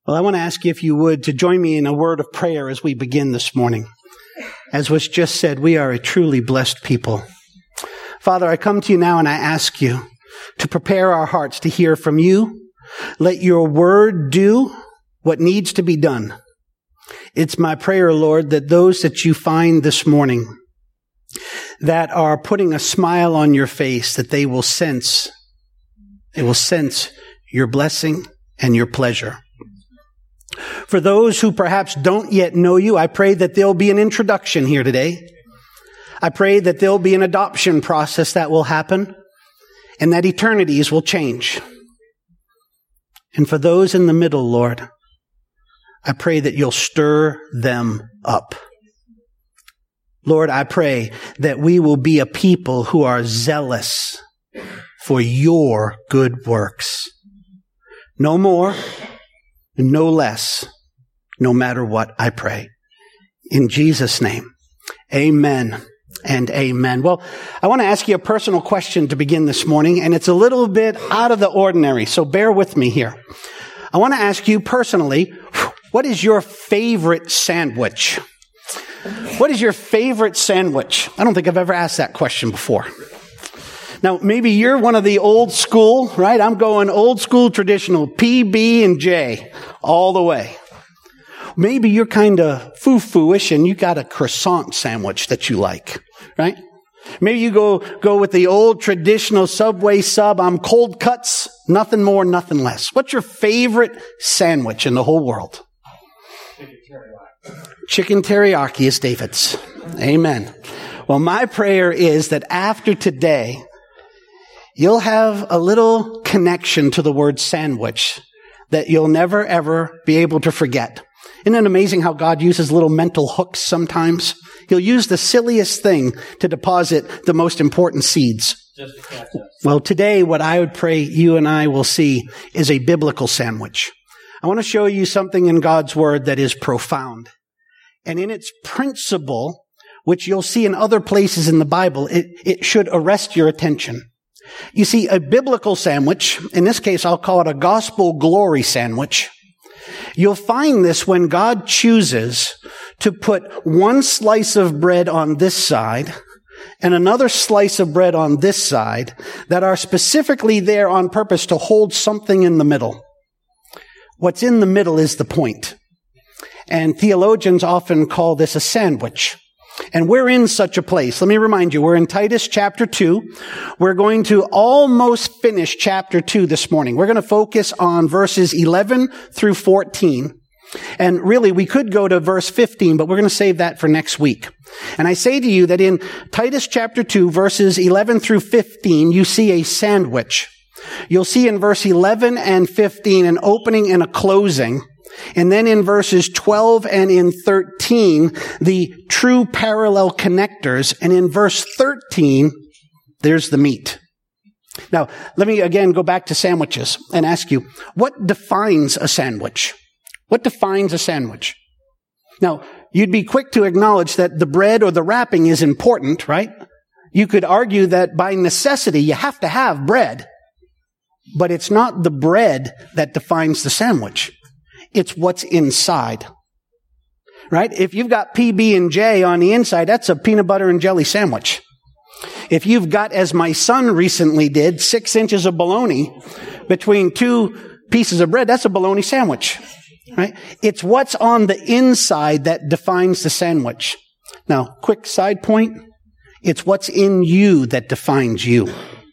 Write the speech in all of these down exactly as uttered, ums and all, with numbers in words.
Well, I want to ask you, if you would, to join me in a word of prayer as we begin this morning. As was just said, we are a truly blessed people. Father, I come to you now and I ask you to prepare our hearts to hear from you. Let your word do what needs to be done. It's my prayer, Lord, that those that you find this morning that are putting a smile on your face, that they will sense, they will sense your blessing and your pleasure. For those who perhaps don't yet know you, I pray that there'll be an introduction here today. I pray that there'll be an adoption process that will happen and that eternities will change. And for those in the middle, Lord, I pray that you'll stir them up. Lord, I pray that we will be a people who are zealous for your good works. No more, no less, no matter what, I pray. In Jesus' name, amen and amen. Well, I want to ask you a personal question to begin this morning, and it's a little bit out of the ordinary, so bear with me here. I want to ask you personally, what is your favorite sandwich? What is your favorite sandwich? I don't think I've ever asked that question before. Now, maybe you're one of the old school, right? I'm going old school traditional, P, B, and J, all the way. Maybe you're kind of foo-foo-ish and you got a croissant sandwich that you like, right? Maybe you go, go with the old traditional Subway sub. I'm cold cuts, nothing more, nothing less. What's your favorite sandwich in the whole world? Chicken teriyaki. Chicken teriyaki is David's. Amen. Well, my prayer is that after today, you'll have a little connection to the word sandwich that you'll never, ever be able to forget. Isn't it amazing how God uses little mental hooks sometimes? He'll use the silliest thing to deposit the most important seeds. Just to catch us. Well, today, what I would pray you and I will see is a biblical sandwich. I want to show you something in God's word that is profound. And in its principle, which you'll see in other places in the Bible, it, it should arrest your attention. You see, a biblical sandwich, in this case, I'll call it a gospel glory sandwich. You'll find this when God chooses to put one slice of bread on this side and another slice of bread on this side that are specifically there on purpose to hold something in the middle. What's in the middle is the point. And theologians often call this a sandwich. And we're in such a place. Let me remind you, we're in Titus chapter two. We're going to almost finish chapter two this morning. We're going to focus on verses eleven through fourteen. And really, we could go to verse fifteen, but we're going to save that for next week. And I say to you that in Titus chapter two, verses eleven through fifteen, you see a sandwich. You'll see in verse eleven and fifteen an opening and a closing. And then in verses twelve and in thirteen, the true parallel connectors. And in verse thirteen, there's the meat. Now, let me again go back to sandwiches and ask you, what defines a sandwich? What defines a sandwich? Now, you'd be quick to acknowledge that the bread or the wrapping is important, right? You could argue that by necessity, you have to have bread. But it's not the bread that defines the sandwich. It's what's inside, right? If you've got P, B, and J on the inside, that's a peanut butter and jelly sandwich. If you've got, as my son recently did, six inches of bologna between two pieces of bread, that's a bologna sandwich, right? It's what's on the inside that defines the sandwich. Now, quick side point. It's what's in you that defines you.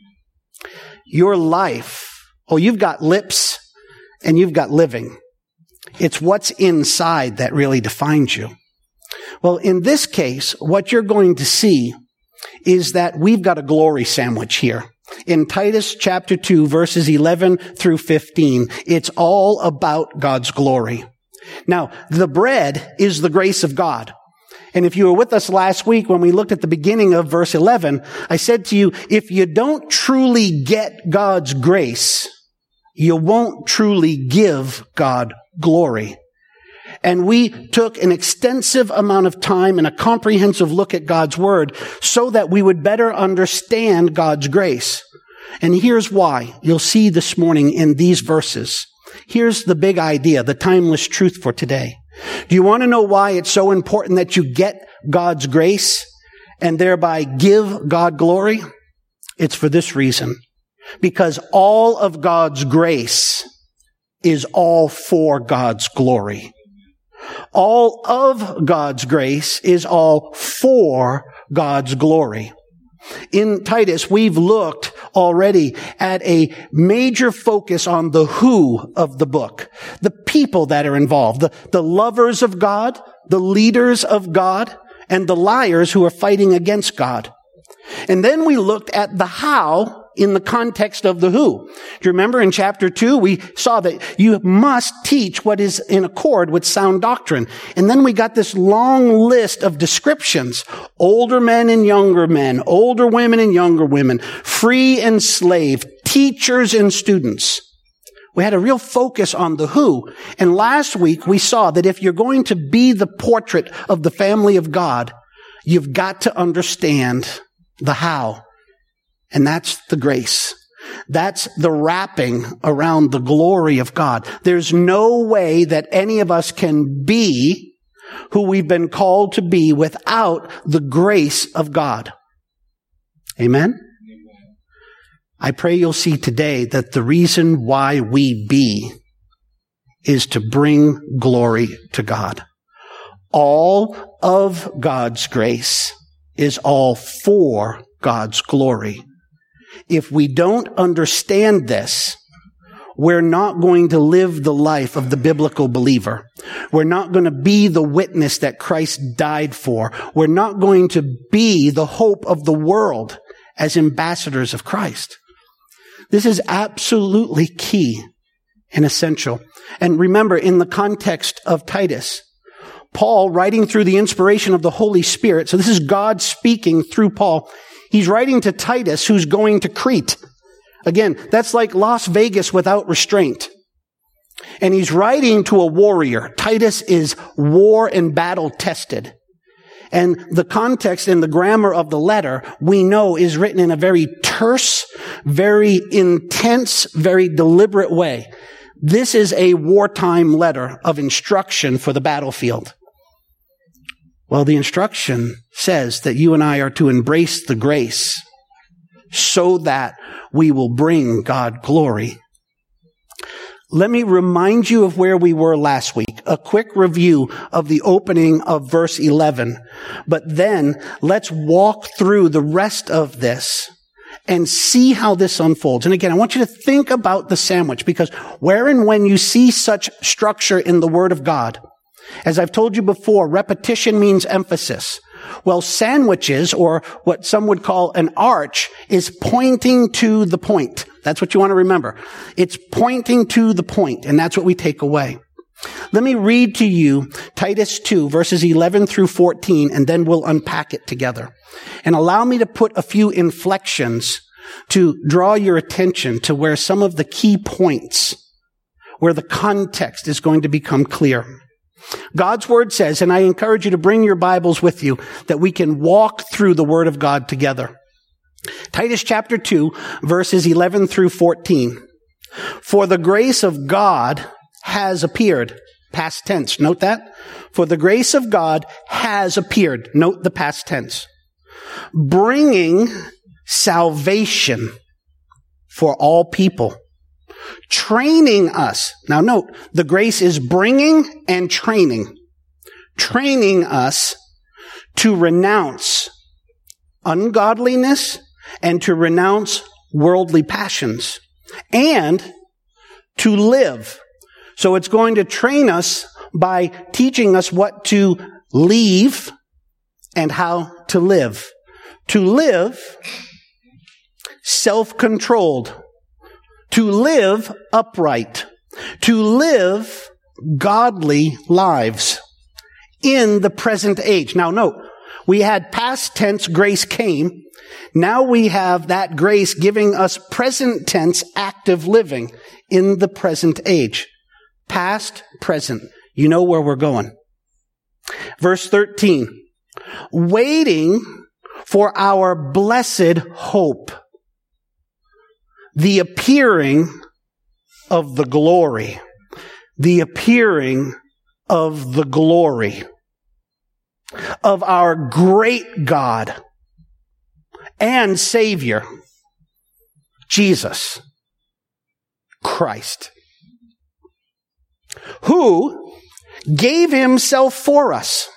Your life, oh, you've got lips and you've got living. It's what's inside that really defines you. Well, in this case, what you're going to see is that we've got a glory sandwich here. In Titus chapter two, verses eleven through fifteen, it's all about God's glory. Now, the bread is the grace of God. And if you were with us last week when we looked at the beginning of verse eleven, I said to you, if you don't truly get God's grace, you won't truly give God glory. And we took an extensive amount of time and a comprehensive look at God's word so that we would better understand God's grace. And here's why. You'll see this morning in these verses Here's the big idea, the timeless truth for today. Do you want to know why it's so important that you get God's grace and thereby give God glory? It's for this reason. Because all of God's grace is all for God's glory. All of God's grace is all for God's glory. In Titus, we've looked already at a major focus on the who of the book, the people that are involved, the, the lovers of God, the leaders of God, and the liars who are fighting against God. And then we looked at the how in the context of the who. Do you remember in chapter two, we saw that you must teach what is in accord with sound doctrine. And then we got this long list of descriptions. Older men and younger men, older women and younger women, free and slave, teachers and students. We had a real focus on the who. And last week we saw that if you're going to be the portrait of the family of God, you've got to understand the how. And that's the grace. That's the wrapping around the glory of God. There's no way that any of us can be who we've been called to be without the grace of God. Amen? I pray you'll see today that the reason why we be is to bring glory to God. All of God's grace is all for God's glory. If we don't understand this, we're not going to live the life of the biblical believer. We're not going to be the witness that Christ died for. We're not going to be the hope of the world as ambassadors of Christ. This is absolutely key and essential. And remember, in the context of Titus, Paul, writing through the inspiration of the Holy Spirit, so this is God speaking through Paul, he's writing to Titus, who's going to Crete. Again, that's like Las Vegas without restraint. And he's writing to a warrior. Titus is war and battle tested. And the context and the grammar of the letter, we know, is written in a very terse, very intense, very deliberate way. This is a wartime letter of instruction for the battlefield. Well, the instruction says that you and I are to embrace the grace so that we will bring God glory. Let me remind you of where we were last week. A quick review of the opening of verse eleven. But then let's walk through the rest of this and see how this unfolds. And again, I want you to think about the sandwich, because where and when you see such structure in the Word of God, as I've told you before, repetition means emphasis. Well, sandwiches, or what some would call an arch, is pointing to the point. That's what you want to remember. It's pointing to the point, and that's what we take away. Let me read to you Titus two, verses eleven through fourteen, and then we'll unpack it together. And allow me to put a few inflections to draw your attention to where some of the key points, where the context is going to become clear. God's Word says, and I encourage you to bring your Bibles with you, that we can walk through the Word of God together. Titus chapter two, verses eleven through fourteen. For the grace of God has appeared. Past tense. Note that. For the grace of God has appeared. Note the past tense. Bringing salvation for all people. Training us. Now note, the grace is bringing and training. Training us to renounce ungodliness and to renounce worldly passions and to live. So it's going to train us by teaching us what to leave and how to live. To live self-controlled. To live upright. To live godly lives in the present age. Now note, we had past tense grace came. Now we have that grace giving us present tense active living in the present age. Past, present. You know where we're going. Verse thirteen. Waiting for our blessed hope, the appearing of the glory the appearing of the glory of our great God and Savior, Jesus Christ, who gave himself for us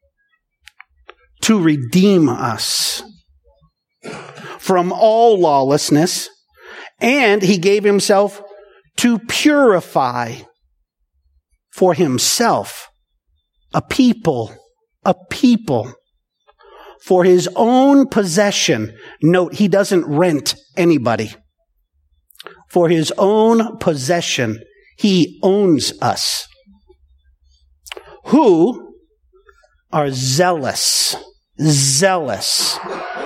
to redeem us from all lawlessness, and he gave himself to purify for himself a people, a people for his own possession. Note, he doesn't rent anybody. For his own possession, he owns us, who are zealous, zealous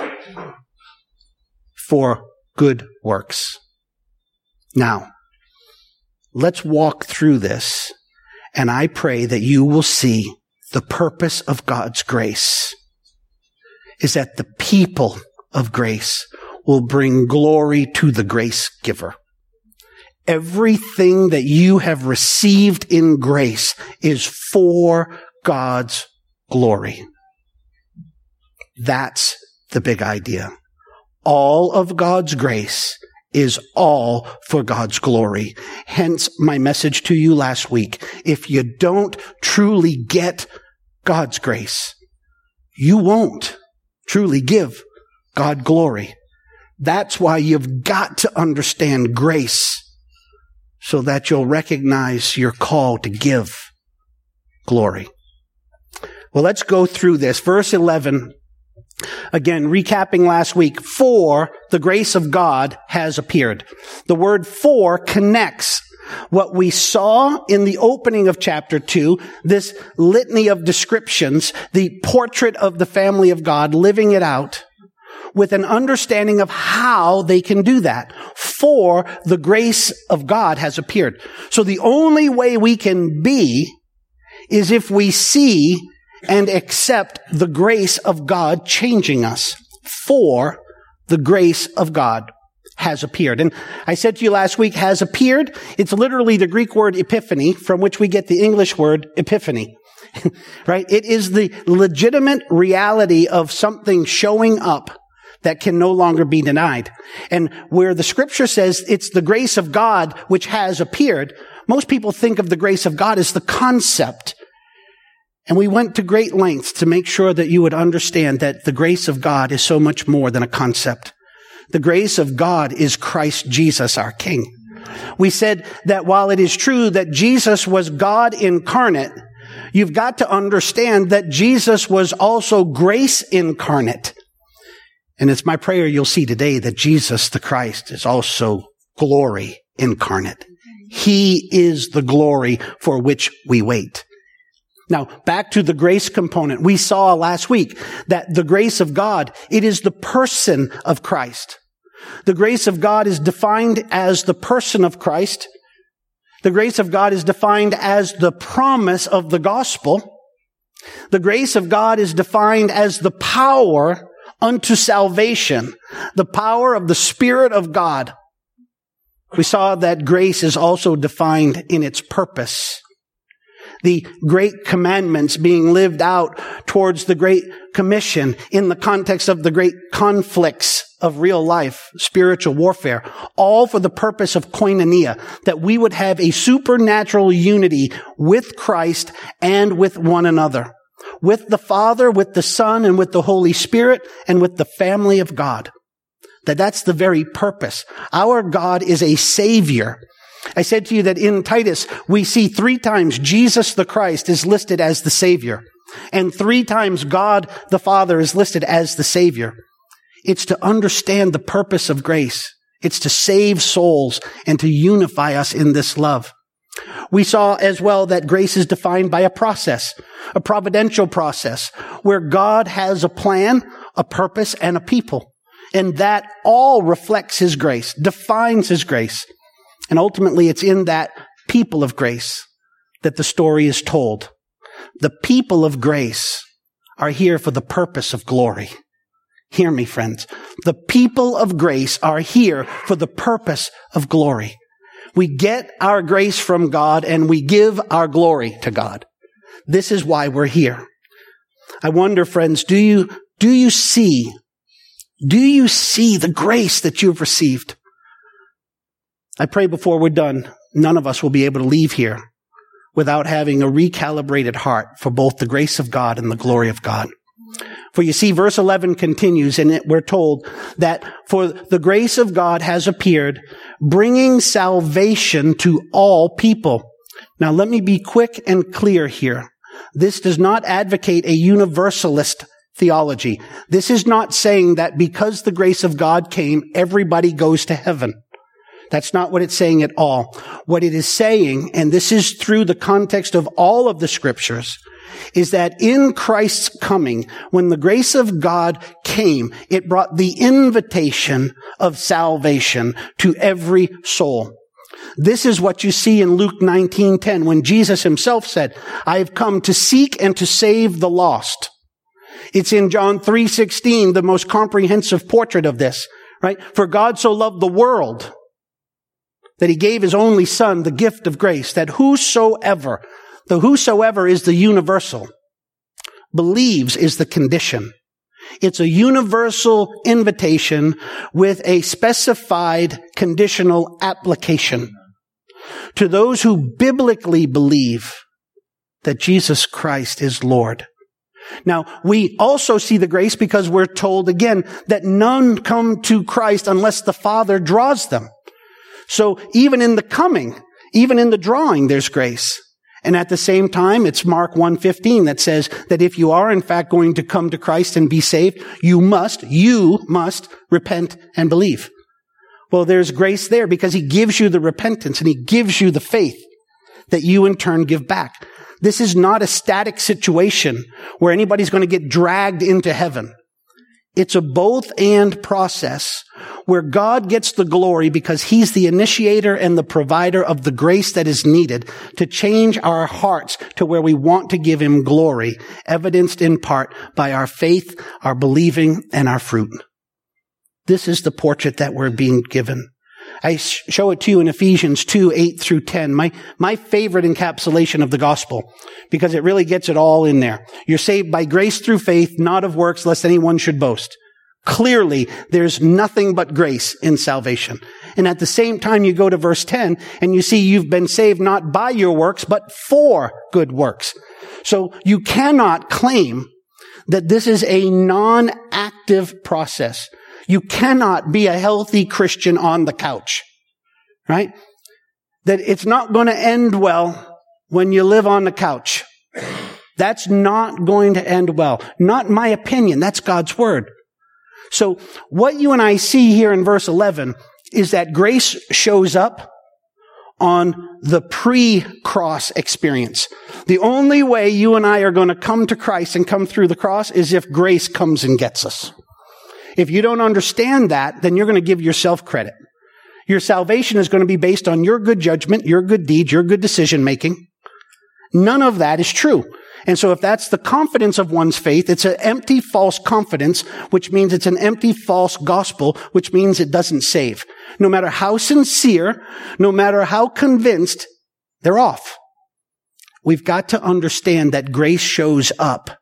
for good works. Now, let's walk through this, and I pray that you will see the purpose of God's grace is that the people of grace will bring glory to the grace giver. Everything that you have received in grace is for God's glory. That's the big idea. All of God's grace is all for God's glory. Hence my message to you last week. If you don't truly get God's grace, you won't truly give God glory. That's why you've got to understand grace so that you'll recognize your call to give glory. Well, let's go through this. Verse eleven, again, recapping last week, for the grace of God has appeared. The word for connects what we saw in the opening of chapter two, this litany of descriptions, the portrait of the family of God, living it out, with an understanding of how they can do that. For the grace of God has appeared. So the only way we can be is if we see and accept the grace of God changing us. For the grace of God has appeared. And I said to you last week, has appeared. It's literally the Greek word epiphany, from which we get the English word epiphany. Right? It is the legitimate reality of something showing up that can no longer be denied. And where the scripture says it's the grace of God which has appeared, most people think of the grace of God as the concept. And we went to great lengths to make sure that you would understand that the grace of God is so much more than a concept. The grace of God is Christ Jesus, our King. We said that while it is true that Jesus was God incarnate, you've got to understand that Jesus was also grace incarnate. And it's my prayer you'll see today that Jesus the Christ is also glory incarnate. He is the glory for which we wait. Now, back to the grace component. We saw last week that the grace of God, it is the person of Christ. The grace of God is defined as the person of Christ. The grace of God is defined as the promise of the gospel. The grace of God is defined as the power unto salvation, the power of the Spirit of God. We saw that grace is also defined in its purpose. The great commandments being lived out towards the Great Commission in the context of the great conflicts of real life, spiritual warfare, all for the purpose of koinonia, that we would have a supernatural unity with Christ and with one another, with the Father, with the Son, and with the Holy Spirit, and with the family of God. That that's the very purpose. Our God is a Savior. I said to you that in Titus, we see three times Jesus the Christ is listed as the Savior. And three times God the Father is listed as the Savior. It's to understand the purpose of grace. It's to save souls and to unify us in this love. We saw as well that grace is defined by a process, a providential process, where God has a plan, a purpose, and a people. And that all reflects His grace, defines His grace. And ultimately, it's in that people of grace that the story is told. The people of grace are here for the purpose of glory. Hear me, friends. The people of grace are here for the purpose of glory. We get our grace from God and we give our glory to God. This is why we're here. I wonder, friends, do you, do you see, do you see the grace that you've received? I pray before we're done, none of us will be able to leave here without having a recalibrated heart for both the grace of God and the glory of God. For you see, verse eleven continues, and it, we're told that for the grace of God has appeared, bringing salvation to all people. Now, let me be quick and clear here. This does not advocate a universalist theology. This is not saying that because the grace of God came, everybody goes to heaven. That's not what it's saying at all. What it is saying, and this is through the context of all of the scriptures, is that in Christ's coming, when the grace of God came, it brought the invitation of salvation to every soul. This is what you see in Luke nineteen ten, when Jesus himself said, I have come to seek and to save the lost. It's in John three sixteen, the most comprehensive portrait of this, right? For God so loved the world that he gave his only son, the gift of grace, that whosoever, the whosoever is the universal, believes is the condition. It's a universal invitation with a specified conditional application to those who biblically believe that Jesus Christ is Lord. Now, we also see the grace because we're told again that none come to Christ unless the Father draws them. So even in the coming, even in the drawing, there's grace. And at the same time, it's Mark one fifteen that says that if you are in fact going to come to Christ and be saved, you must, you must repent and believe. Well, there's grace there because he gives you the repentance and he gives you the faith that you in turn give back. This is not a static situation where anybody's going to get dragged into heaven. It's a both and process where God gets the glory because he's the initiator and the provider of the grace that is needed to change our hearts to where we want to give him glory, evidenced in part by our faith, our believing, and our fruit. This is the portrait that we're being given. I show it to you in Ephesians two, eight through ten, my, my favorite encapsulation of the gospel, because it really gets it all in there. You're saved by grace through faith, not of works, lest anyone should boast. Clearly, there's nothing but grace in salvation. And at the same time, you go to verse ten, and you see you've been saved not by your works, but for good works. So you cannot claim that this is a non-active process. You cannot be a healthy Christian on the couch, right? That it's not going to end well when you live on the couch. That's not going to end well. Not my opinion. That's God's word. So what you and I see here in verse eleven is that grace shows up on the pre-cross experience. The only way you and I are going to come to Christ and come through the cross is if grace comes and gets us. If you don't understand that, then you're going to give yourself credit. Your salvation is going to be based on your good judgment, your good deeds, your good decision making. None of that is true. And so if that's the confidence of one's faith, it's an empty, false confidence, which means it's an empty, false gospel, which means it doesn't save. No matter how sincere, no matter how convinced, they're off. We've got to understand that grace shows up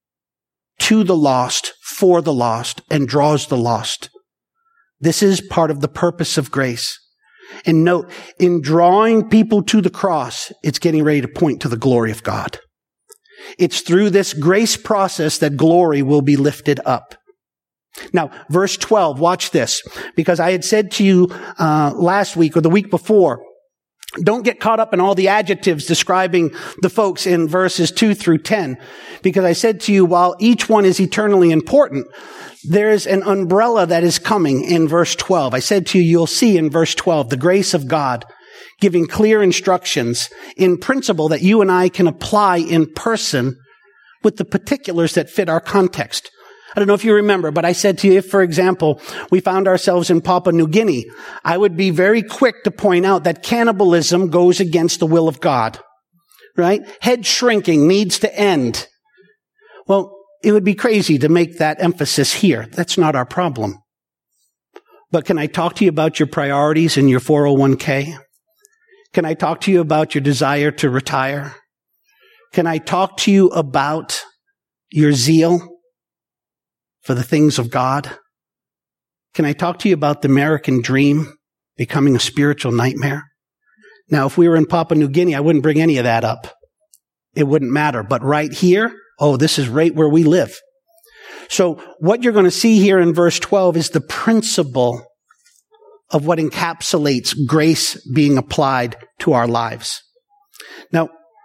to the lost, for the lost, and draws the lost. This is part of the purpose of grace. And note, in drawing people to the cross, it's getting ready to point to the glory of God. It's through this grace process that glory will be lifted up. Now, verse twelve, watch this, because I had said to you uh, last week or the week before, don't get caught up in all the adjectives describing the folks in verses two through ten, because I said to you, while each one is eternally important, there's an umbrella that is coming in verse twelve. I said to you, you'll see in verse twelve, the grace of God giving clear instructions in principle that you and I can apply in person with the particulars that fit our context. I don't know if you remember, but I said to you, if, for example, we found ourselves in Papua New Guinea, I would be very quick to point out that cannibalism goes against the will of God, right? Head shrinking needs to end. Well, it would be crazy to make that emphasis here. That's not our problem. But can I talk to you about your priorities in your four oh one k? Can I talk to you about your desire to retire? Can I talk to you about your zeal for the things of God? Can I talk to you about the American dream becoming a spiritual nightmare? Now, if we were in Papua New Guinea, I wouldn't bring any of that up. It wouldn't matter. But right here, oh, this is right where we live. So what you're going to see here in verse twelve is the principle of what encapsulates grace being applied to our lives. Now,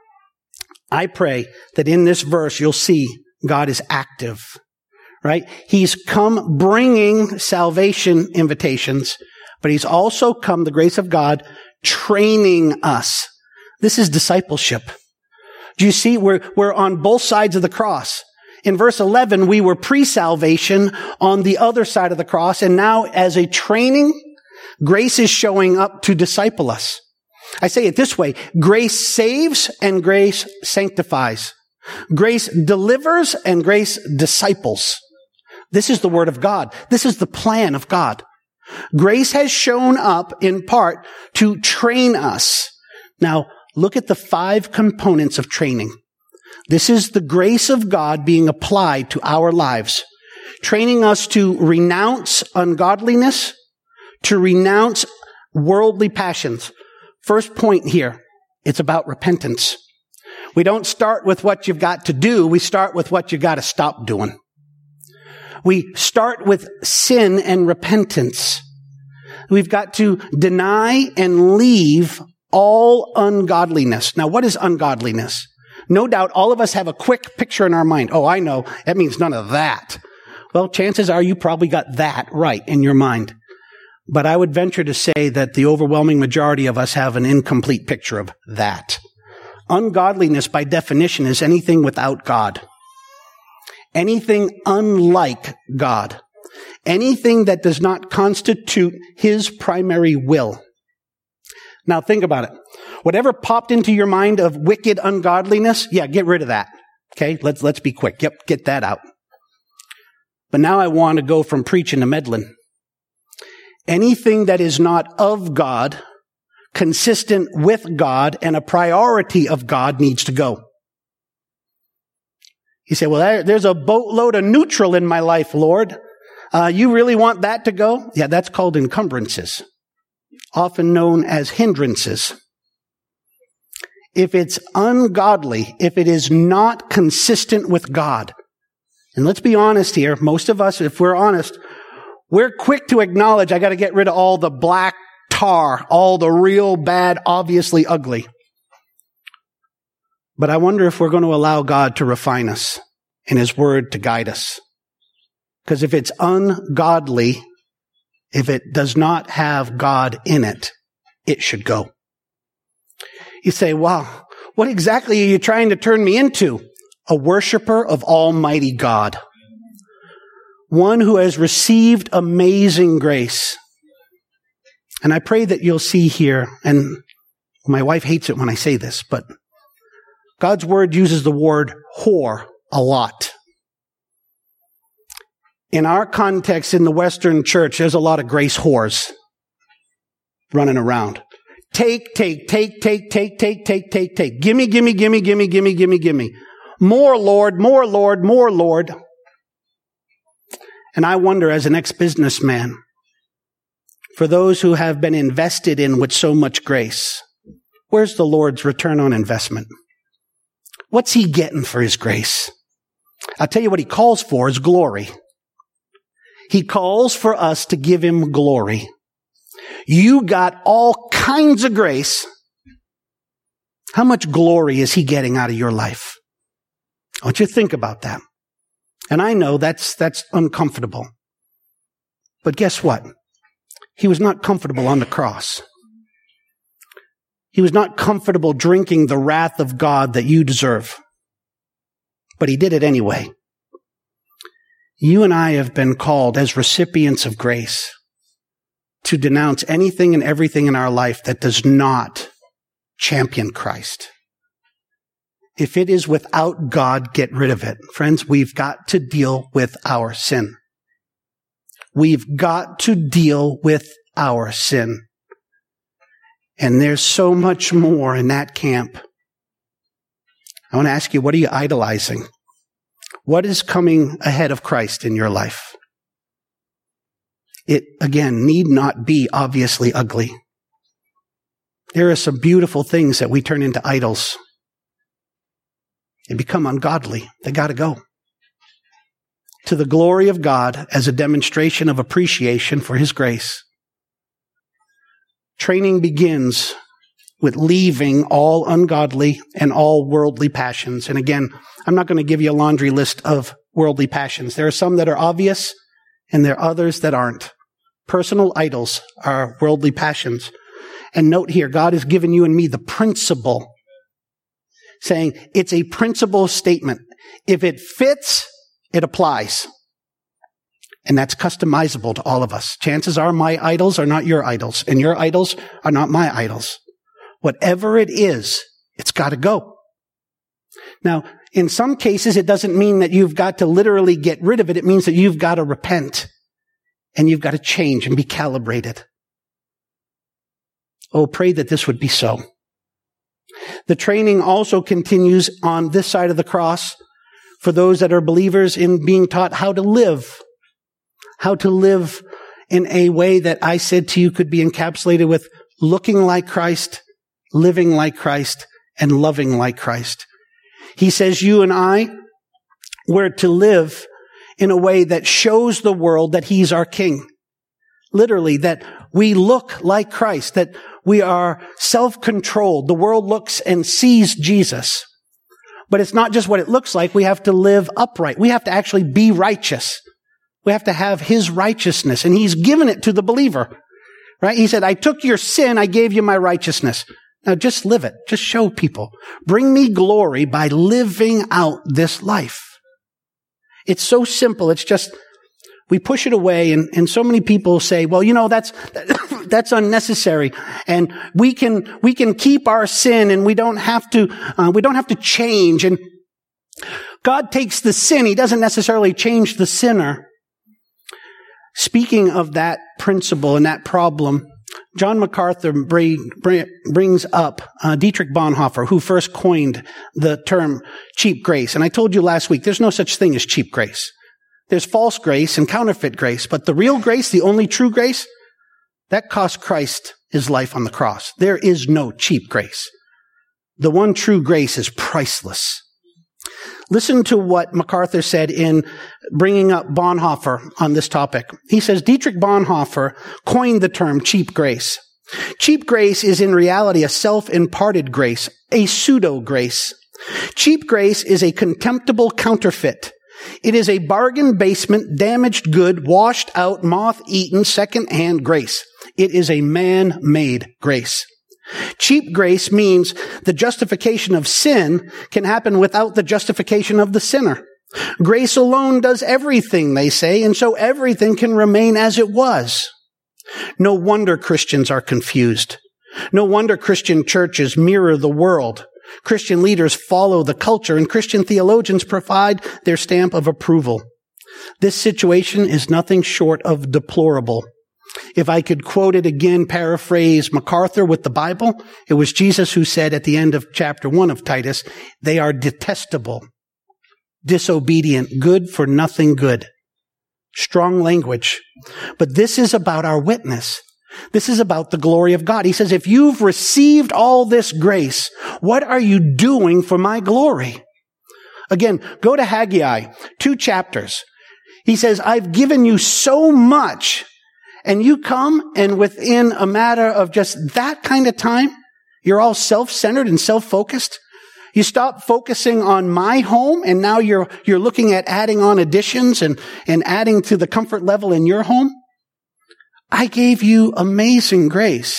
I pray that in this verse you'll see God is active, right? He's come bringing salvation invitations, but he's also come, the grace of God, training us. This is discipleship. Do you see? We're, we're on both sides of the cross. In verse eleven, we were pre-salvation on the other side of the cross, and now as a training, grace is showing up to disciple us. I say it this way: grace saves and grace sanctifies. Grace delivers and grace disciples. This is the word of God. This is the plan of God. Grace has shown up in part to train us. Now, look at the five components of training. This is the grace of God being applied to our lives, training us to renounce ungodliness, to renounce worldly passions. First point here, it's about repentance. We don't start with what you've got to do. We start with what you've got to stop doing. We start with sin and repentance. We've got to deny and leave all ungodliness. Now, what is ungodliness? No doubt all of us have a quick picture in our mind. Oh, I know. That means none of that. Well, chances are you probably got that right in your mind. But I would venture to say that the overwhelming majority of us have an incomplete picture of that. Ungodliness, by definition, is anything without God. Anything unlike God. Anything that does not constitute his primary will. Now think about it. Whatever popped into your mind of wicked ungodliness, yeah, get rid of that. Okay, let's let's be quick. Yep, get that out. But now I want to go from preaching to meddling. Anything that is not of God, consistent with God, and a priority of God needs to go. You say, well, there's a boatload of neutral in my life, Lord. Uh, you really want that to go? Yeah, that's called encumbrances, often known as hindrances. If it's ungodly, if it is not consistent with God, and let's be honest here, most of us, if we're honest, we're quick to acknowledge I got to get rid of all the black tar, all the real bad, obviously ugly. But I wonder if we're going to allow God to refine us and his word to guide us. Because if it's ungodly, if it does not have God in it, it should go. You say, wow, what exactly are you trying to turn me into? A worshiper of Almighty God. One who has received amazing grace. And I pray that you'll see here, and my wife hates it when I say this, but God's word uses the word whore a lot. In our context in the Western church, there's a lot of grace whores running around. Take, take, take, take, take, take, take, take, take. Gimme, gimme, gimme, gimme, gimme, gimme, gimme. More Lord, more Lord, more Lord. And I wonder, as an ex-businessman, for those who have been invested in with so much grace, where's the Lord's return on investment? What's he getting for his grace? I'll tell you what he calls for is glory. He calls for us to give him glory. You got all kinds of grace. How much glory is he getting out of your life? I want you to think about that. And I know that's, that's uncomfortable. But guess what? He was not comfortable on the cross. He was not comfortable drinking the wrath of God that you deserve. But he did it anyway. You and I have been called as recipients of grace to denounce anything and everything in our life that does not champion Christ. If it is without God, get rid of it. Friends, we've got to deal with our sin. We've got to deal with our sin. And there's so much more in that camp. I want to ask you, what are you idolizing? What is coming ahead of Christ in your life? It, again, need not be obviously ugly. There are some beautiful things that we turn into idols. They become ungodly. They got to go. To the glory of God as a demonstration of appreciation for His grace. Training begins with leaving all ungodly and all worldly passions. And again, I'm not going to give you a laundry list of worldly passions. There are some that are obvious, and there are others that aren't. Personal idols are worldly passions. And note here, God has given you and me the principle, saying it's a principle statement. If it fits, it applies. And that's customizable to all of us. Chances are my idols are not your idols, and your idols are not my idols. Whatever it is, it's got to go. Now, in some cases, it doesn't mean that you've got to literally get rid of it. It means that you've got to repent, and you've got to change and be calibrated. Oh, pray that this would be so. The training also continues on this side of the cross for those that are believers in being taught how to live. How to live in a way that I said to you could be encapsulated with looking like Christ, living like Christ, and loving like Christ. He says you and I, we're to live in a way that shows the world that He's our King. Literally, that we look like Christ, that we are self-controlled. The world looks and sees Jesus. But it's not just what it looks like. We have to live upright. We have to actually be righteous. We have to have His righteousness, and He's given it to the believer, right? He said, I took your sin, I gave you my righteousness. Now just live it. Just show people. Bring me glory by living out this life. It's so simple. It's just, we push it away, and, and so many people say, well, you know, that's, that's unnecessary. And we can, we can keep our sin, and we don't have to, uh, we don't have to change. And God takes the sin. He doesn't necessarily change the sinner. Speaking of that principle and that problem, John MacArthur brings up uh, Dietrich Bonhoeffer, who first coined the term cheap grace. And I told you last week, there's no such thing as cheap grace. There's false grace and counterfeit grace. But the real grace, the only true grace, that cost Christ His life on the cross. There is no cheap grace. The one true grace is priceless. Listen to what MacArthur said in bringing up Bonhoeffer on this topic. He says, Dietrich Bonhoeffer coined the term cheap grace. Cheap grace is in reality a self-imparted grace, a pseudo-grace. Cheap grace is a contemptible counterfeit. It is a bargain basement, damaged good, washed out, moth-eaten, second-hand grace. It is a man-made grace. Cheap grace means the justification of sin can happen without the justification of the sinner. Grace alone does everything, they say, and so everything can remain as it was. No wonder Christians are confused. No wonder Christian churches mirror the world. Christian leaders follow the culture, and Christian theologians provide their stamp of approval. This situation is nothing short of deplorable. If I could quote it again, paraphrase MacArthur with the Bible, it was Jesus who said at the end of chapter one of Titus, they are detestable, disobedient, good for nothing good. Strong language. But this is about our witness. This is about the glory of God. He says, if you've received all this grace, what are you doing for my glory? Again, go to Haggai, two chapters. He says, I've given you so much. And you come, and within a matter of just that kind of time, you're all self-centered and self-focused. You stop focusing on my home, and now you're you're looking at adding on additions and, and adding to the comfort level in your home. I gave you amazing grace,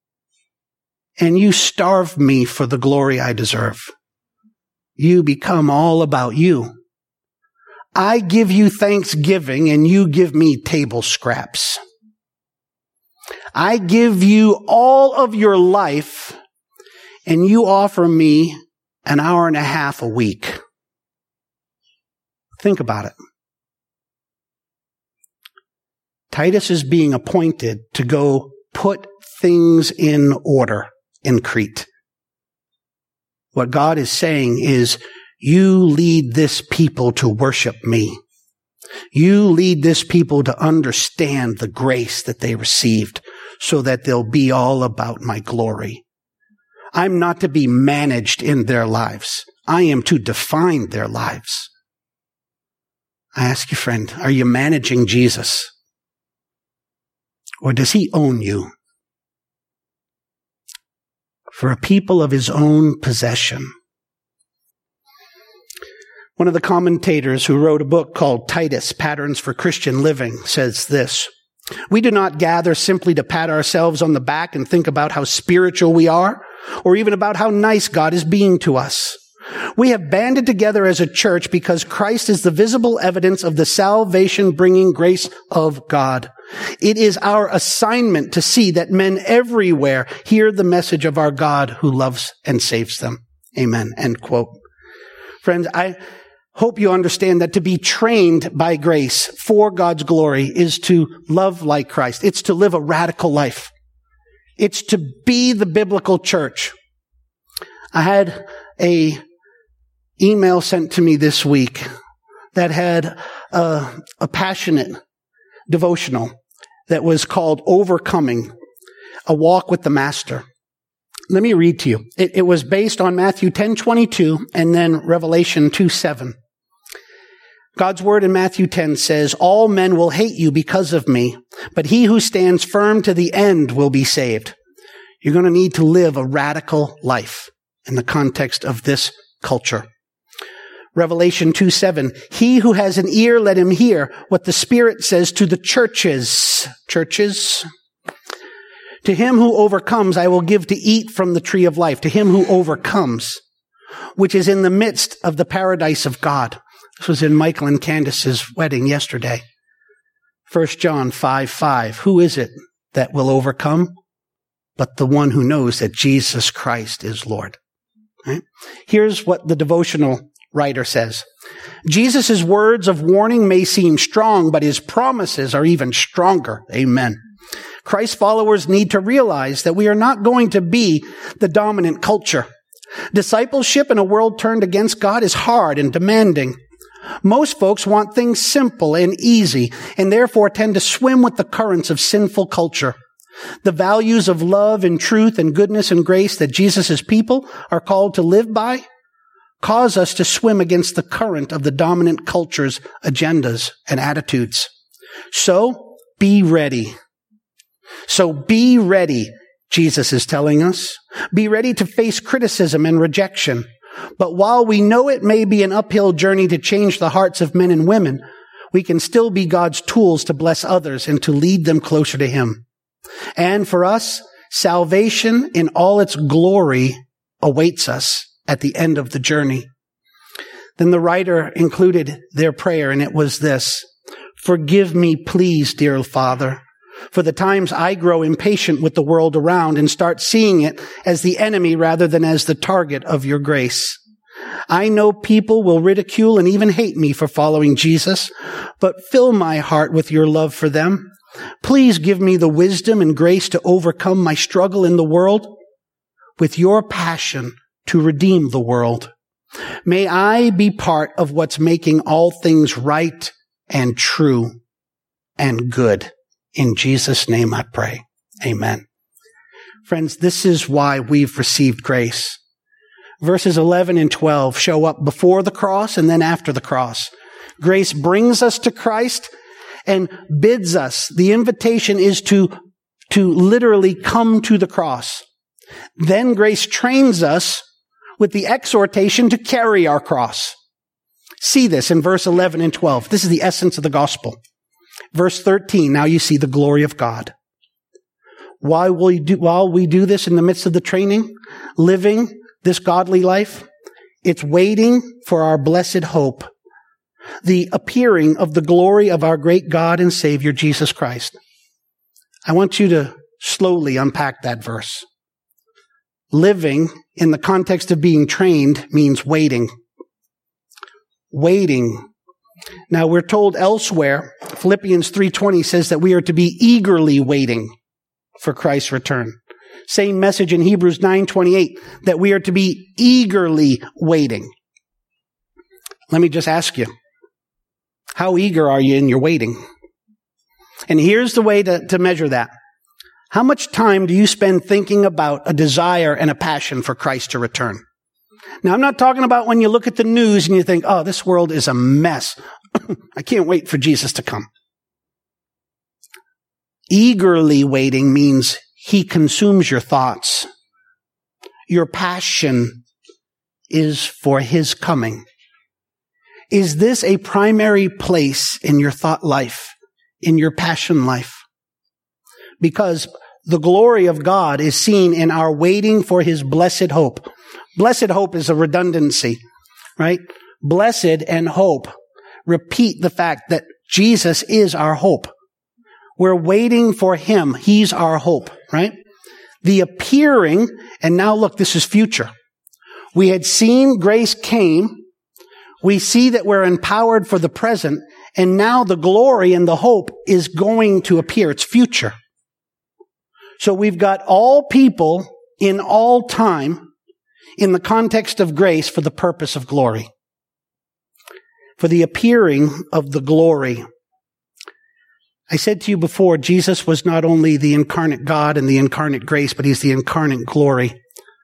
and you starve me for the glory I deserve. You become all about you. I give you thanksgiving, and you give me table scraps. I give you all of your life, and you offer me an hour and a half a week. Think about it. Titus is being appointed to go put things in order in Crete. What God is saying is, you lead this people to worship me. You lead this people to understand the grace that they received so that they'll be all about my glory. I'm not to be managed in their lives. I am to define their lives. I ask you, friend, are you managing Jesus? Or does he own you? For a people of his own possession. One of the commentators who wrote a book called Titus, Patterns for Christian Living, says this: we do not gather simply to pat ourselves on the back and think about how spiritual we are, or even about how nice God is being to us. We have banded together as a church because Christ is the visible evidence of the salvation-bringing grace of God. It is our assignment to see that men everywhere hear the message of our God who loves and saves them. Amen. End quote. Friends, I hope you understand that to be trained by grace for God's glory is to love like Christ. It's to live a radical life. It's to be the biblical church. I had a email sent to me this week that had a, a passionate devotional that was called Overcoming, a Walk with the Master. Let me read to you. It, it was based on Matthew ten twenty-two and then Revelation two seven. God's word in Matthew ten says, all men will hate you because of me, but he who stands firm to the end will be saved. You're going to need to live a radical life in the context of this culture. Revelation two seven, he who has an ear, let him hear what the Spirit says to the churches. Churches. To him who overcomes, I will give to eat from the tree of life. To him who overcomes, which is in the midst of the paradise of God. This was in Michael and Candace's wedding yesterday. First John five five. Who is it that will overcome? But the one who knows that Jesus Christ is Lord. Right? Here's what the devotional writer says. Jesus' words of warning may seem strong, but his promises are even stronger. Amen. Christ's followers need to realize that we are not going to be the dominant culture. Discipleship in a world turned against God is hard and demanding. Most folks want things simple and easy, and therefore tend to swim with the currents of sinful culture. The values of love and truth and goodness and grace that Jesus' people are called to live by cause us to swim against the current of the dominant culture's agendas and attitudes. So, be ready. So be ready, Jesus is telling us. Be ready to face criticism and rejection. But while we know it may be an uphill journey to change the hearts of men and women, we can still be God's tools to bless others and to lead them closer to him. And for us, salvation in all its glory awaits us at the end of the journey. Then the writer included their prayer, and it was this: forgive me, please, dear Father, for the times I grow impatient with the world around and start seeing it as the enemy rather than as the target of your grace. I know people will ridicule and even hate me for following Jesus, but fill my heart with your love for them. Please give me the wisdom and grace to overcome my struggle in the world with your passion to redeem the world. May I be part of what's making all things right and true and good. In Jesus' name I pray. Amen. Friends, this is why we've received grace. Verses eleven and twelve show up before the cross and then after the cross. Grace brings us to Christ and bids us. The invitation is to, to literally come to the cross. Then grace trains us with the exhortation to carry our cross. See this in verse eleven and twelve. This is the essence of the gospel. Verse thirteen, now you see the glory of God. Why will you do, while we do this in the midst of the training, living this godly life, it's waiting for our blessed hope, the appearing of the glory of our great God and Savior, Jesus Christ. I want you to slowly unpack that verse. Living in the context of being trained means waiting. Waiting. Now we're told elsewhere, Philippians three twenty says that we are to be eagerly waiting. for Christ's return. Same message in Hebrews nine twenty-eight, that we are to be eagerly waiting. Let me just ask you, how eager are you in your waiting? And here's the way to, to measure that. How much time do you spend thinking about a desire and a passion for Christ to return? Now, I'm not talking about when you look at the news and you think, oh, this world is a mess. I can't wait for Jesus to come. Eagerly waiting means he consumes your thoughts. Your passion is for his coming. Is this a primary place in your thought life, in your passion life? Because the glory of God is seen in our waiting for his blessed hope. Blessed hope is a redundancy, right? Blessed and hope repeat the fact that Jesus is our hope. We're waiting for him. He's our hope, right? The appearing, and now look, this is future. We had seen grace came. We see that we're empowered for the present, and now the glory and the hope is going to appear. It's future. So we've got all people in all time in the context of grace for the purpose of glory. For the appearing of the glory. I said to you before, Jesus was not only the incarnate God and the incarnate grace, but he's the incarnate glory.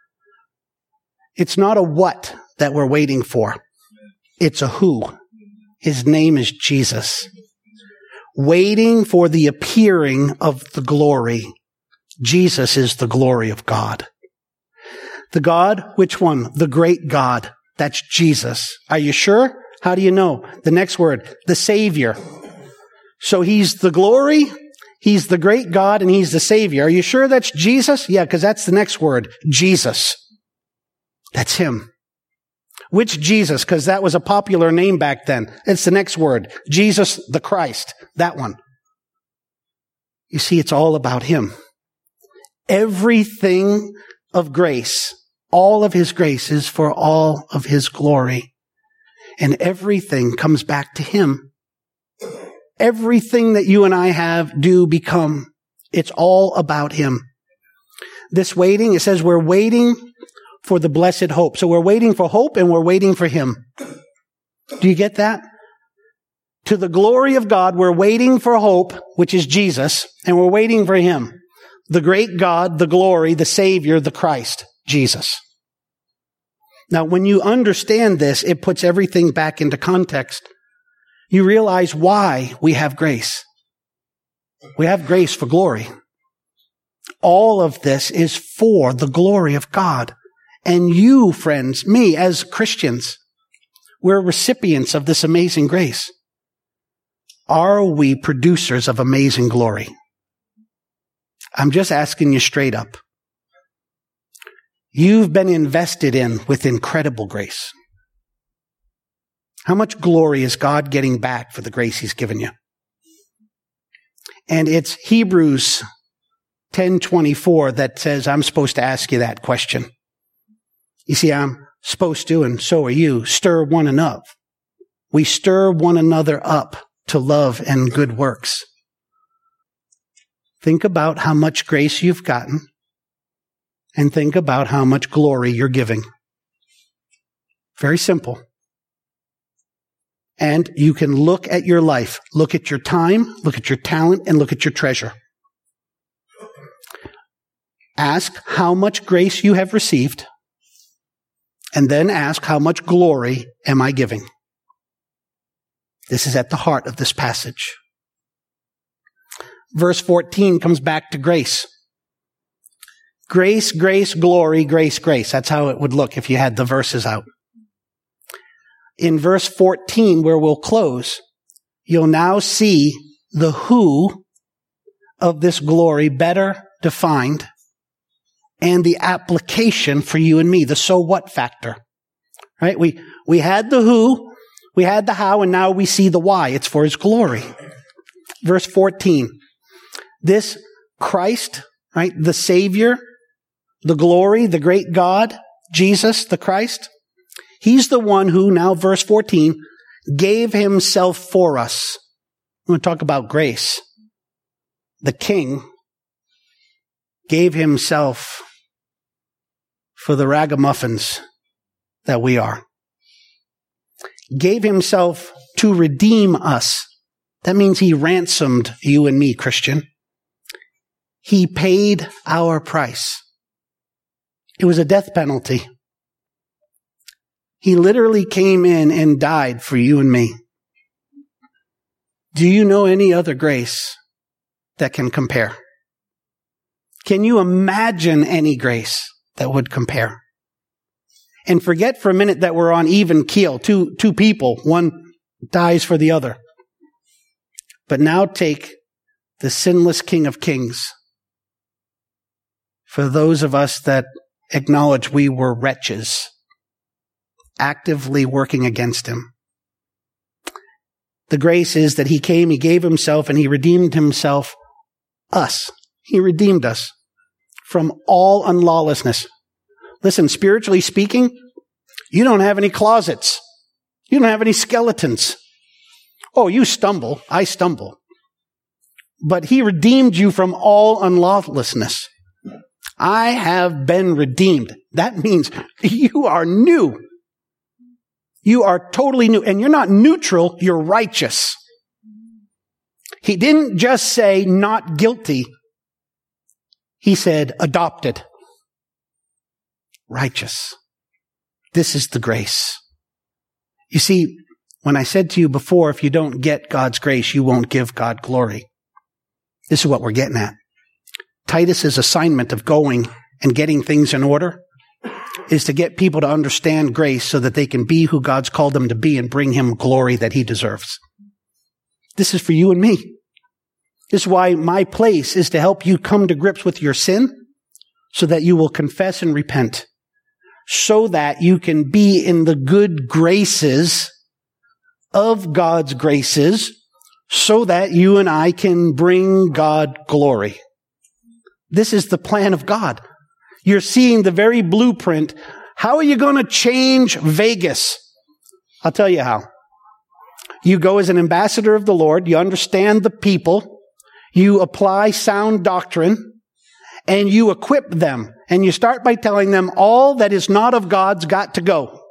It's not a what that we're waiting for. It's a who. His name is Jesus. Waiting for the appearing of the glory. Jesus is the glory of God. The God, which one? The great God. That's Jesus. Are you sure? How do you know? The next word, the Savior. So he's the glory, he's the great God, and he's the Savior. Are you sure that's Jesus? Yeah, because that's the next word, Jesus. That's him. Which Jesus? Because that was a popular name back then. It's the next word, Jesus the Christ. That one. You see, it's all about him. Everything of grace, all of his grace is for all of his glory. And everything comes back to him. Everything that you and I have, do, become, it's all about him. This waiting, it says we're waiting for the blessed hope. So we're waiting for hope and we're waiting for him. Do you get that? To the glory of God, we're waiting for hope, which is Jesus, and we're waiting for him. The great God, the glory, the Savior, the Christ, Jesus. Now, when you understand this, it puts everything back into context. You realize why we have grace. We have grace for glory. All of this is for the glory of God. And you, friends, me as Christians, we're recipients of this amazing grace. Are we producers of amazing glory? I'm just asking you straight up. You've been invested in with incredible grace. How much glory is God getting back for the grace he's given you? And it's Hebrews ten twenty-four that says I'm supposed to ask you that question. You see, I'm supposed to, and so are you, stir one another up. We stir one another up to love and good works. Think about how much grace you've gotten, and think about how much glory you're giving. Very simple. And you can look at your life, look at your time, look at your talent, and look at your treasure. Ask how much grace you have received, and then ask how much glory am I giving. This is at the heart of this passage. Verse fourteen comes back to grace. Grace, grace, glory, grace, grace. That's how it would look if you had the verses out. In verse fourteen, where we'll close, you'll now see the who of this glory better defined and the application for you and me, the so what factor. Right? We, we had the who, we had the how, and now we see the why. It's for his glory. Verse fourteen. This Christ, right, the Savior, the glory, the great God, Jesus, the Christ, he's the one who, now verse fourteen, gave himself for us. I'm going to talk about grace. The King gave himself for the ragamuffins that we are. Gave himself to redeem us. That means he ransomed you and me, Christian. He paid our price. It was a death penalty. He literally came in and died for you and me. Do you know any other grace that can compare? Can you imagine any grace that would compare? And forget for a minute that we're on even keel. Two, two people, one dies for the other. But now take the sinless King of Kings. For those of us that acknowledge we were wretches, actively working against him. The grace is that he came, he gave himself, and he redeemed himself, us. He redeemed us from all unlawlessness. Listen, spiritually speaking, you don't have any closets. You don't have any skeletons. Oh, you stumble. I stumble. But he redeemed you from all unlawlessness. I have been redeemed. That means you are new. You are totally new. And you're not neutral, you're righteous. He didn't just say not guilty. He said adopted. Righteous. This is the grace. You see, when I said to you before, if you don't get God's grace, you won't give God glory. This is what we're getting at. Titus's assignment of going and getting things in order is to get people to understand grace so that they can be who God's called them to be and bring him glory that he deserves. This is for you and me. This is why my place is to help you come to grips with your sin so that you will confess and repent, so that you can be in the good graces of God's graces, so that you and I can bring God glory. This is the plan of God. You're seeing the very blueprint. How are you going to change Vegas? I'll tell you how. You go as an ambassador of the Lord. You understand the people. You apply sound doctrine. And you equip them. And you start by telling them all that is not of God's got to go.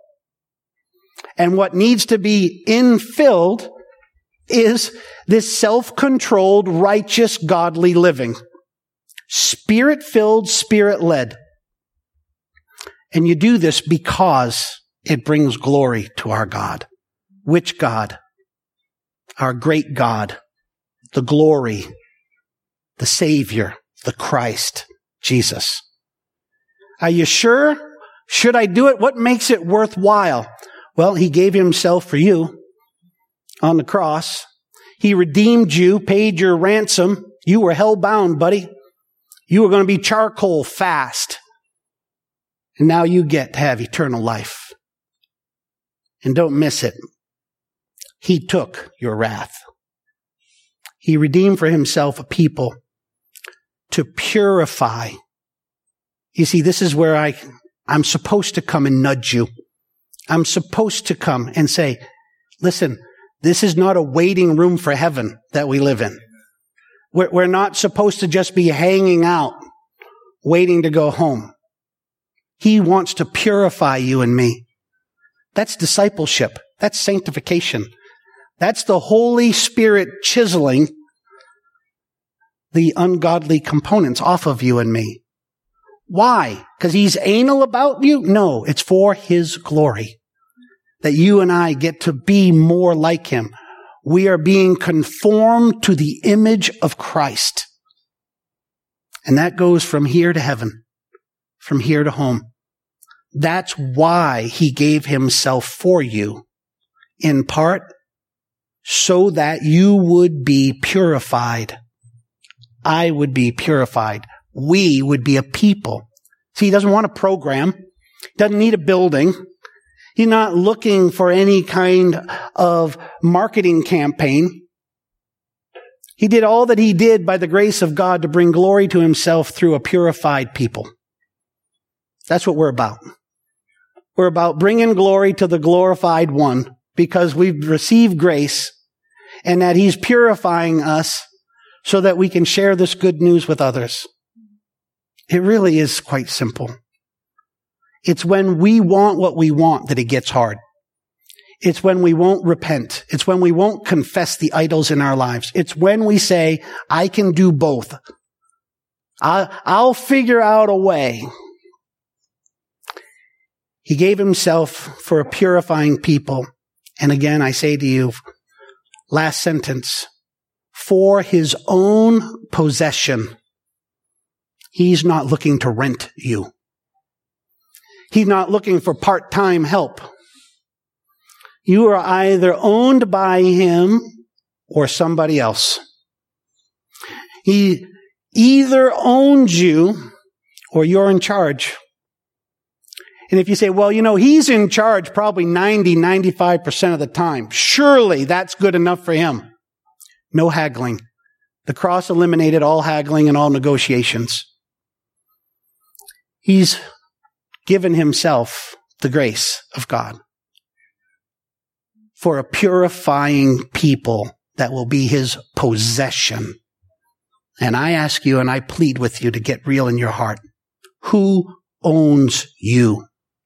And what needs to be infilled is this self-controlled, righteous, godly living. Spirit-filled, Spirit-led. And you do this because it brings glory to our God. Which God? Our great God. The glory. The Savior. The Christ. Jesus. Are you sure? Should I do it? What makes it worthwhile? Well, he gave himself for you on the cross. He redeemed you, paid your ransom. You were hell-bound, buddy. You were going to be charcoal fast. And now you get to have eternal life. And don't miss it. He took your wrath. He redeemed for himself a people to purify. You see, this is where I, I'm supposed to come and nudge you. I'm supposed to come and say, listen, this is not a waiting room for heaven that we live in. We're, we're not supposed to just be hanging out, waiting to go home. He wants to purify you and me. That's discipleship. That's sanctification. That's the Holy Spirit chiseling the ungodly components off of you and me. Why? Because he's anal about you? No, it's for his glory. That you and I get to be more like him. We are being conformed to the image of Christ. And that goes from here to heaven, from here to home. That's why he gave himself for you, in part, so that you would be purified. I would be purified. We would be a people. See, he doesn't want a program. He doesn't need a building. He's not looking for any kind of marketing campaign. He did all that he did by the grace of God to bring glory to himself through a purified people. That's what we're about. We're about bringing glory to the glorified one because we've received grace and that he's purifying us so that we can share this good news with others. It really is quite simple. It's when we want what we want that it gets hard. It's when we won't repent. It's when we won't confess the idols in our lives. It's when we say, I can do both. I, I'll figure out a way. He gave himself for a purifying people. And again, I say to you, last sentence, for his own possession. He's not looking to rent you. He's not looking for part-time help. You are either owned by him or somebody else. He either owns you or you're in charge. And if you say, well, you know, he's in charge probably ninety, ninety-five percent of the time. Surely that's good enough for him. No haggling. The cross eliminated all haggling and all negotiations. He's given himself the grace of God for a purifying people that will be his possession. And I ask you and I plead with you to get real in your heart. Who owns you?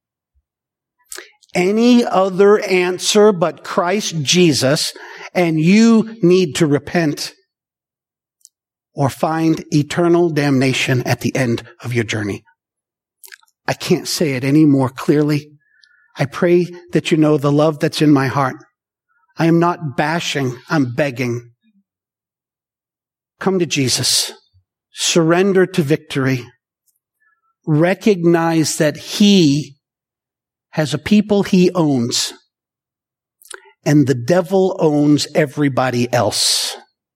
Any other answer but Christ Jesus, and you need to repent or find eternal damnation at the end of your journey. I can't say it any more clearly. I pray that you know the love that's in my heart. I am not bashing, I'm begging. Come to Jesus. Surrender to victory. Recognize that he has a people he owns, and the devil owns everybody else.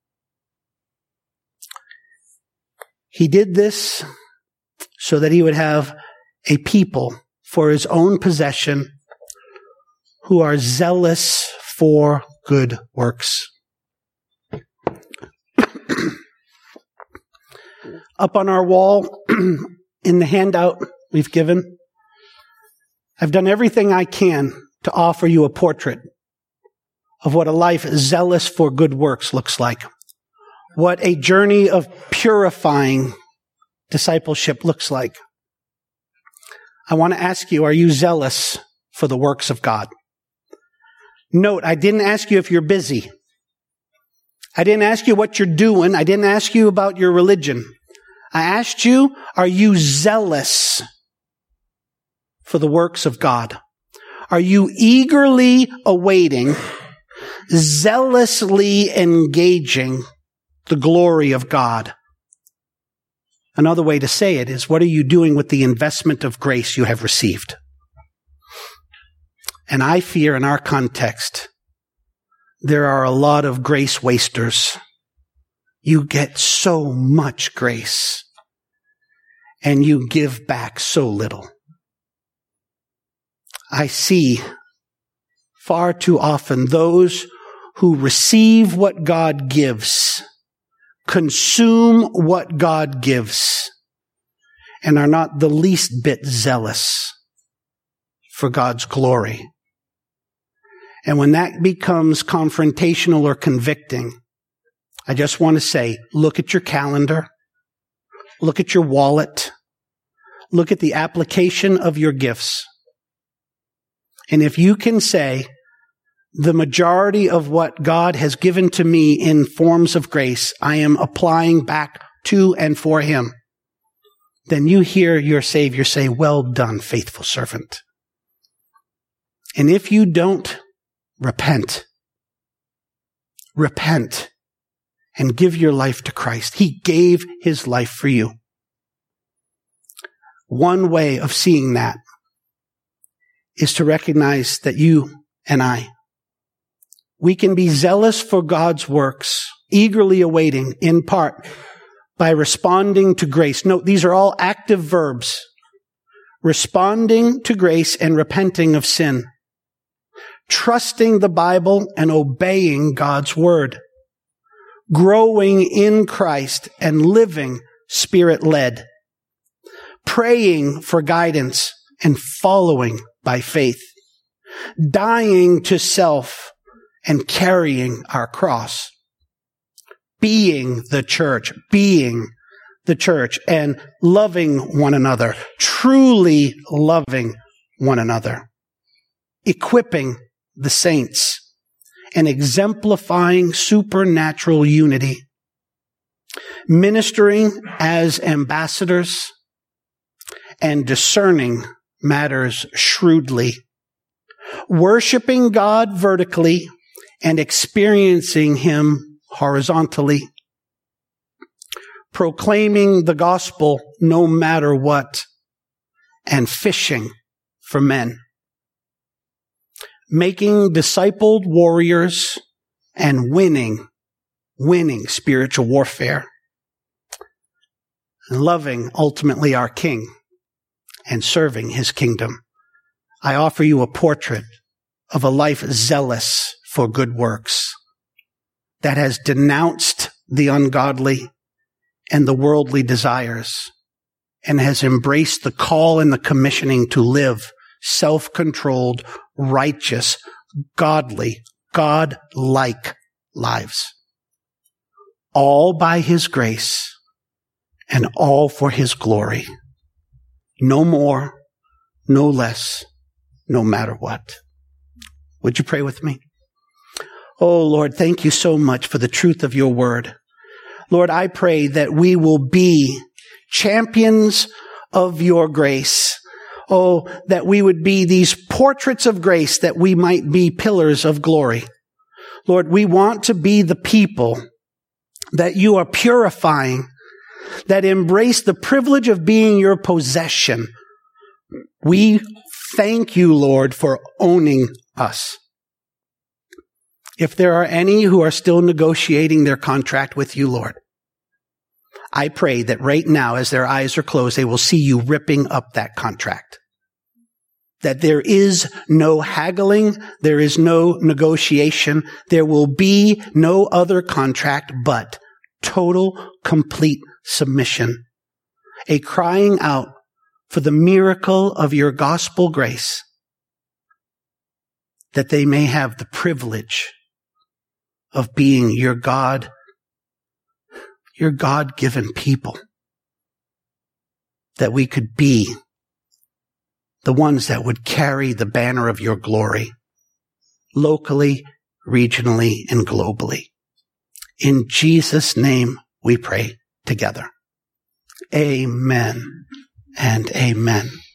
He did this so that he would have a people for his own possession who are zealous for good works. Up on our wall, in the handout we've given, I've done everything I can to offer you a portrait of what a life zealous for good works looks like, what a journey of purifying discipleship looks like. I want to ask you, are you zealous for the works of God? Note, I didn't ask you if you're busy. I didn't ask you what you're doing. I didn't ask you about your religion. I asked you, are you zealous for the works of God? Are you eagerly awaiting, zealously engaging the glory of God? Another way to say it is, what are you doing with the investment of grace you have received? And I fear in our context, there are a lot of grace wasters. You get so much grace, and you give back so little. I see far too often those who receive what God gives, consume what God gives, and are not the least bit zealous for God's glory. And when that becomes confrontational or convicting, I just want to say, look at your calendar, look at your wallet, look at the application of your gifts. And if you can say, the majority of what God has given to me in forms of grace, I am applying back to and for him, then you hear your Savior say, well done, faithful servant. And if you don't, repent. Repent and give your life to Christ. He gave his life for you. One way of seeing that is to recognize that you and I, we can be zealous for God's works, eagerly awaiting, in part, by responding to grace. Note, these are all active verbs. Responding to grace and repenting of sin. Trusting the Bible and obeying God's word. Growing in Christ and living Spirit-led. Praying for guidance and following by faith. Dying to self and carrying our cross. Being the church, being the church and loving one another, truly loving one another, equipping the saints, and exemplifying supernatural unity, ministering as ambassadors, and discerning matters shrewdly, worshiping God vertically and experiencing Him horizontally, proclaiming the gospel no matter what, and fishing for men, making discipled warriors and winning, winning spiritual warfare, and loving ultimately our King and serving His kingdom. I offer you a portrait of a life zealous for good works that has denounced the ungodly and the worldly desires and has embraced the call and the commissioning to live self-controlled, righteous, godly, God-like lives. All by His grace and all for His glory. No more, no less, no matter what. Would you pray with me? Oh, Lord, thank you so much for the truth of your word. Lord, I pray that we will be champions of your grace. Oh, that we would be these portraits of grace, that we might be pillars of glory. Lord, we want to be the people that you are purifying, that embrace the privilege of being your possession. We thank you, Lord, for owning us. If there are any who are still negotiating their contract with you, Lord, I pray that right now, as their eyes are closed, they will see you ripping up that contract. That there is no haggling, there is no negotiation, there will be no other contract but total, complete submission. A crying out for the miracle of your gospel grace, that they may have the privilege of being your God, your God-given people. That we could be the ones that would carry the banner of your glory, locally, regionally, and globally. In Jesus' name we pray together. Amen and amen.